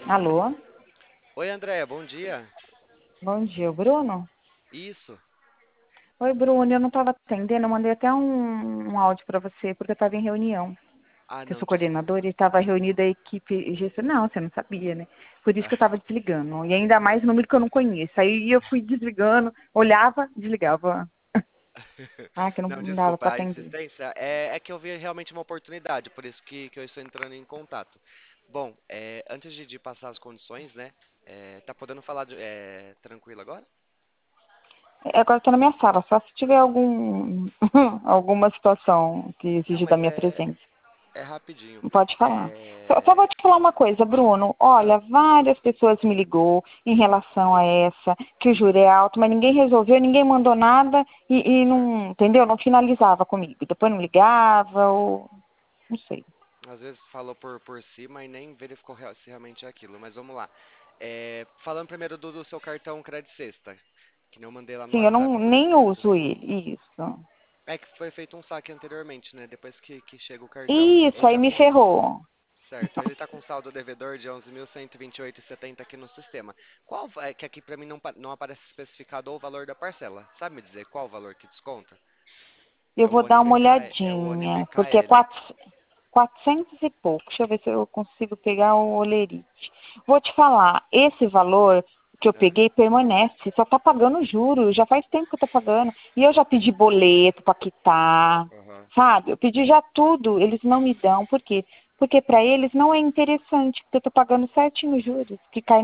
Alô? Oi, Andréia, bom dia. Bom dia, Bruno? Isso. Oi, Bruno, eu não estava atendendo, eu mandei até um áudio para você, porque eu estava em reunião. Ah, Eu não, sou desculpa. coordenadora e estava reunida a equipe gestora. Não, você não sabia, né? Por isso que eu estava desligando. E ainda mais número que eu não conheço. Aí eu fui desligando, olhava, desligava. Ah, que Não, não dava desculpa. para A atender. insistência é que eu vi realmente uma oportunidade, por isso que eu estou entrando em contato. Bom, antes de passar as condições, né? Tá podendo falar tranquilo agora? Agora estou na minha sala, só se tiver alguma situação que Não, exige da mas minha presença. é rapidinho. Pode falar. Só É, vou te falar uma coisa, Bruno. ah, Olha, várias pessoas me ligou em relação a essa, que o juro é alto, mas ninguém resolveu, ninguém mandou nada e certo. não, entendeu? Não finalizava comigo. Depois não ligava ou não sei. Às vezes falou por cima e nem verificou se realmente é aquilo, mas vamos lá. Falando primeiro do seu cartão Credit Sexta, que nem eu mandei lá no Sim, eu WhatsApp não por nem escrito. uso ele. Isso. É que foi feito um saque anteriormente, né? Depois que chega o cartão. Isso, Ele aí tá me com, ferrou. certo, ele tá com saldo devedor de 11.128,70 aqui no sistema. Qual, que aqui pra mim não aparece especificado o valor da parcela. Sabe me dizer qual o valor que desconta? Eu vou dar uma É o olhadinha, porque é NPKL. 400 e pouco. Deixa eu ver se eu consigo pegar o olerite. Vou te falar, esse valor que eu Ah, peguei permanece, só tá pagando juros, já faz tempo que eu tô pagando. E eu já pedi boleto para quitar, aham, sabe? Eu pedi já tudo, eles não me dão. Por quê? Porque para eles não é interessante, porque eu tô pagando certinho os juros, que cai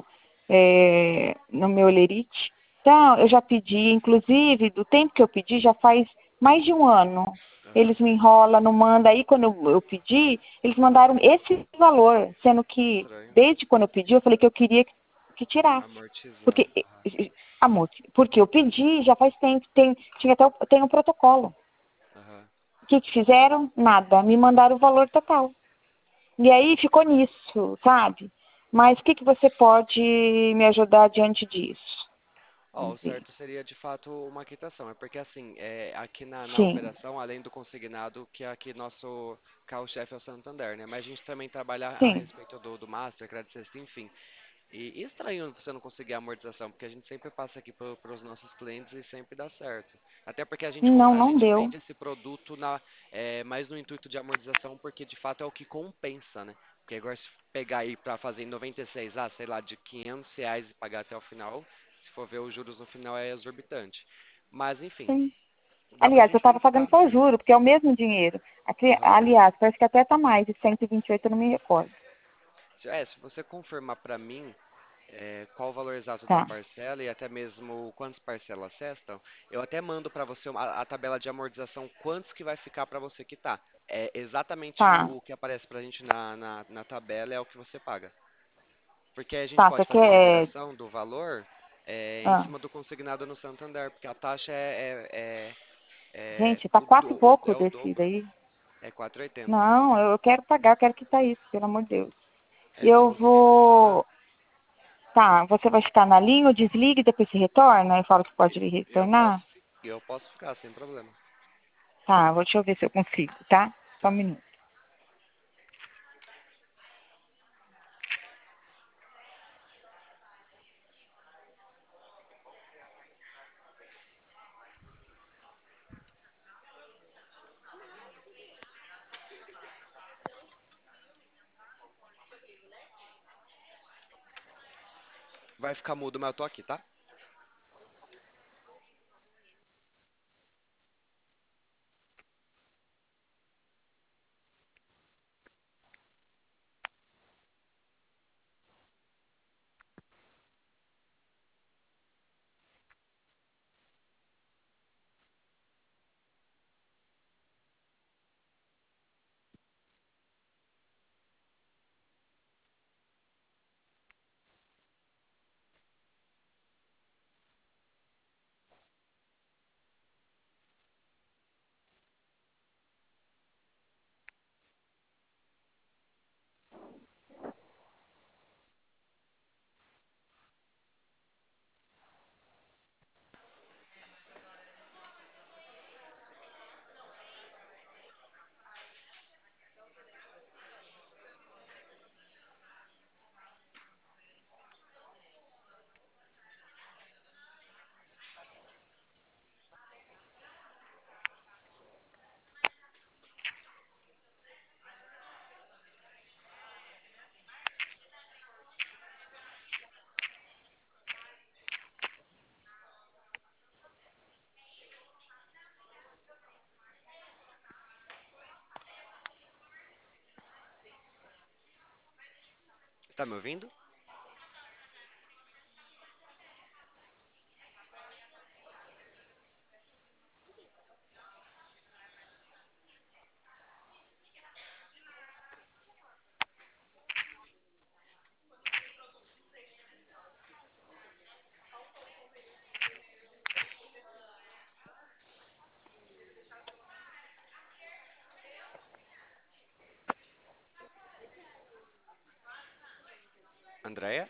no meu olerite. Então, eu já pedi, inclusive, do tempo que eu pedi, já faz mais de um ano. aham. Eles me enrolam, não mandam. Aí, quando eu pedi, eles mandaram esse valor, sendo que, Estranho. desde quando eu pedi, eu falei que eu queria que tirasse. Amortizar. Porque, amor, porque eu pedi, já faz tempo, tem um protocolo. Aham. O que fizeram? Nada. Me mandaram o valor total. E aí ficou nisso, sabe? Mas o que você pode me ajudar diante disso? Ó, o Vamos ver. certo seria de fato uma quitação. É porque assim, aqui na Sim, operação, além do consignado, que é aqui nosso carro-chefe é o Santander, né? Mas a gente também trabalha a sim. respeito do Master, Credit Sexta, enfim. E estranho você não conseguir a amortização, porque a gente sempre passa aqui para os nossos clientes e sempre dá certo. Até porque Não, a não gente deu. vende esse produto mais no intuito de amortização, porque de fato é o que compensa, né? Porque agora se pegar aí para fazer em 96, sei lá, de R$ 500 e pagar até o final, se for ver os juros no final é exorbitante. Mas enfim, Sim. dá pra Aliás, eu gente estava pagando tentar. só o juro, porque é o mesmo dinheiro. Aqui, Aham. aliás, parece que até está mais, de 128 eu não me recordo. Se você confirmar para mim qual o valor exato da Tá, parcela e até mesmo quantas parcelas cestam, eu até mando para você a tabela de amortização, quantos que vai ficar para você quitar. É exatamente tá, o que aparece para a gente na tabela é o que você paga. Porque a gente tá, pode você fazer a quer... liberação do valor em Ah, cima do consignado no Santander, porque a taxa gente, tá quatro e é pouco o desse dobro, daí. é 4,80. Não, eu quero pagar, eu quero quitar isso, pelo amor de Deus. Se Eu conseguir quitar, vou... Tá, você vai ficar na linha, eu desligo e depois se retorna e fala que pode retornar? eu posso ficar sem problema. Tá, deixa eu ver se eu consigo, tá? Só um Tá. minuto. Vai ficar mudo, mas eu tô aqui, tá? Tá me ouvindo? Andréia?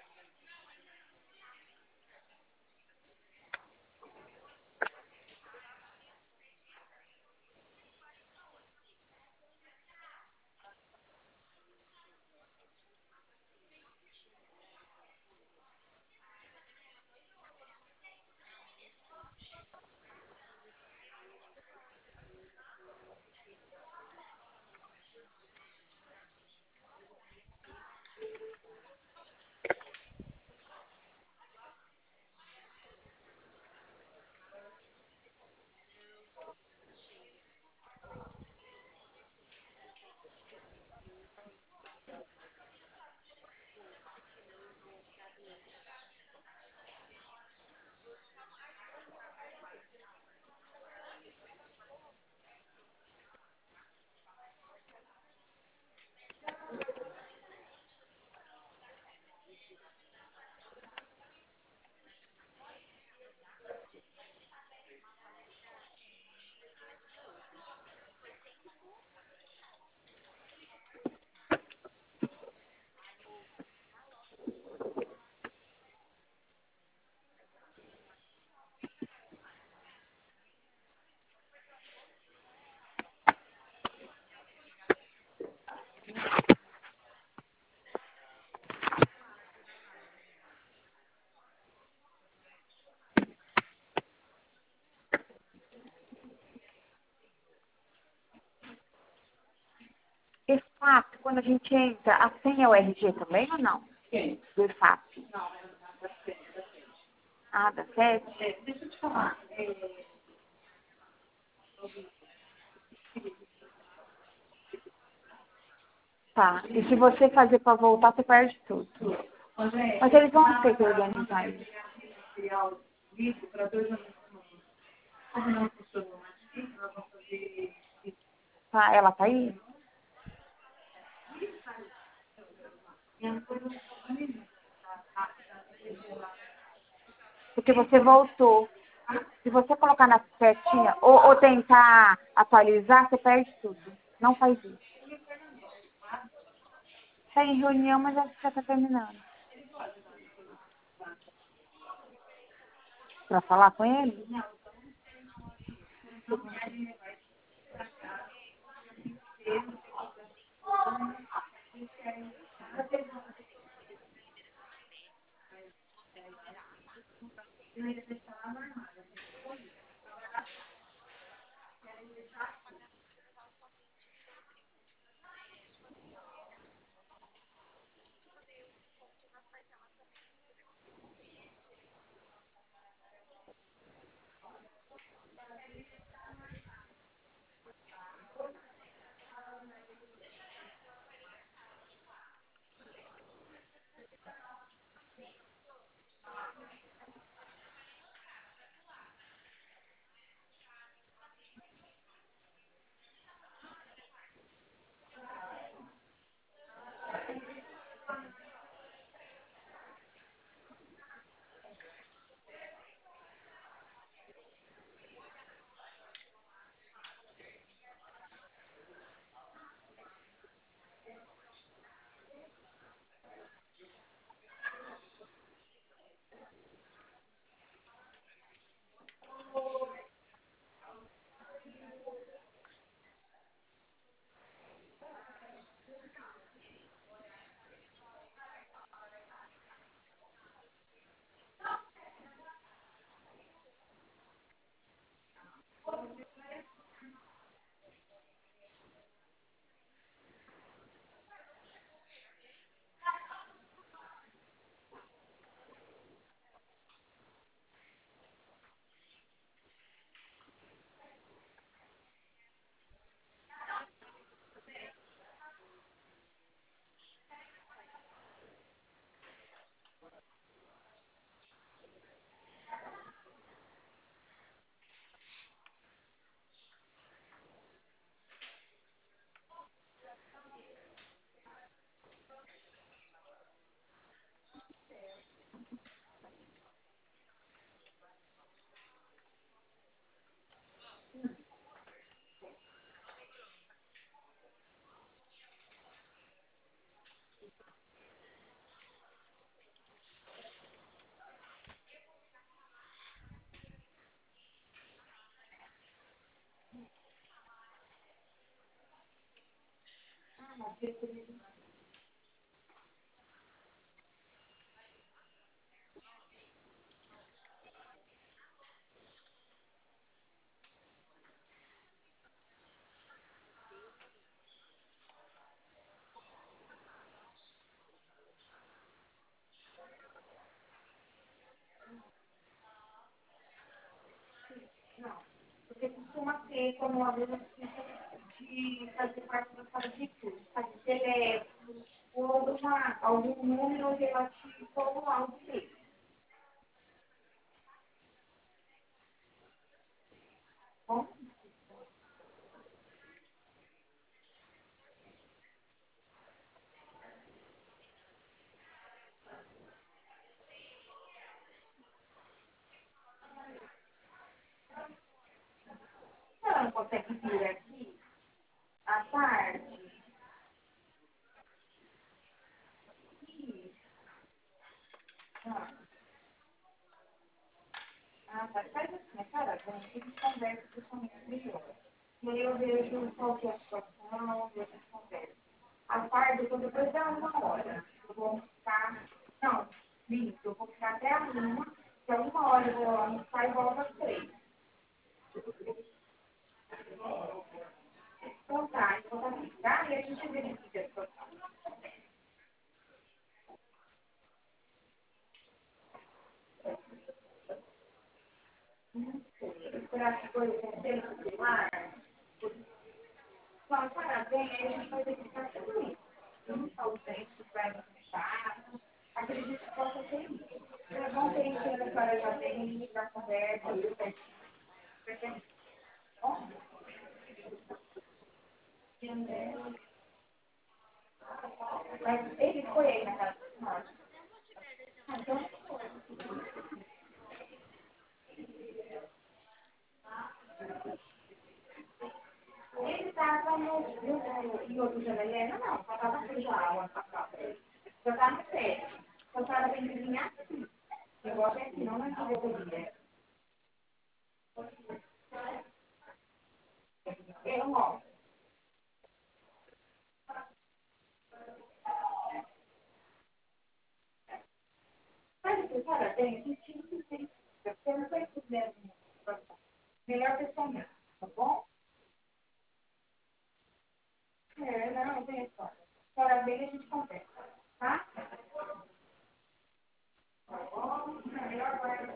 EFAP, quando a gente entra, a senha é o RG também ou não? Sim. Do EFAP. Ah, da sede? Deixa eu te falar. Tá. E se você fazer para voltar, você perde tudo. Mas eles vão ter que organizar isso. Tá, ela tá aí? Porque você voltou. Se você colocar na setinha ou tentar atualizar, você perde tudo. Não faz isso. Está em reunião, mas acho que já está terminando. Para falar com ele? Porque costuma ter como aluno de fazer parte da sala de estudo, fazer teléfono, ou algum número relativo ao áudio dele. Bom, se ela não consegue vir aqui à tarde, tá, faz assim, cara, a gente conversa pessoalmente melhor. E aí eu vejo qual que é a situação, e a gente conversa. À tarde, eu vou depois dar 1 hora. Eu vou ficar, não, isso, eu vou ficar até a 1, que é 1 hora eu vou almoçar e volto às 3. Então tá, então tá ficar e a gente verifica a situação. Esperar as coisas acontecerem no celular. Só parabéns, aí a gente vai verificar tudo isso. Não só o texto que vai fechar. Acredito que possa ser isso. É bom que a gente ainda para já tem da conversa, tudo certinho. Bom, mas ele foi aí na casa do norte. Então, ele estava em outro janeiro, não, só estava aqui já, ano passado. Já está no sete. Só estava bem de vinha aqui. Negócio é aqui, não na diretoria. Eu não. Mas você parabéns, a gente não tem. Você não vai fazer melhor pessoalmente, tá bom? É, não, tem história. Parabéns, a gente conversa, tá? Tá bom? Melhor agora.